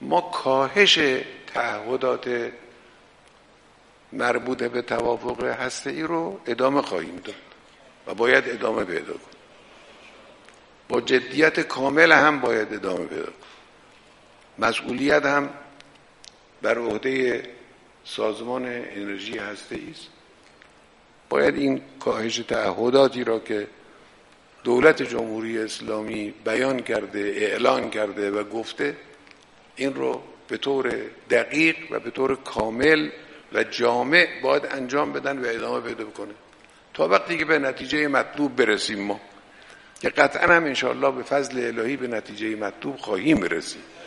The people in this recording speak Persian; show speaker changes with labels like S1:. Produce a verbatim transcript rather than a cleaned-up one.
S1: ما کاهش تعهدات مربوط به توافق هسته‌ای رو ادامه خواهیم داد و باید ادامه پیدا کنه. با جدیت کامل هم باید ادامه پیدا کنه. مسئولیت هم بر عهده سازمان انرژی هسته‌ای است. باید این کاهش تعهداتی را که دولت جمهوری اسلامی بیان کرده، اعلان کرده و گفته، این رو به طور دقیق و به طور کامل و جامع باید انجام بدن و ادامه پیدا کنه تا وقتی که به نتیجه مطلوب برسیم، ما که قطعا هم انشاءالله به فضل الهی به نتیجه مطلوب خواهیم رسید.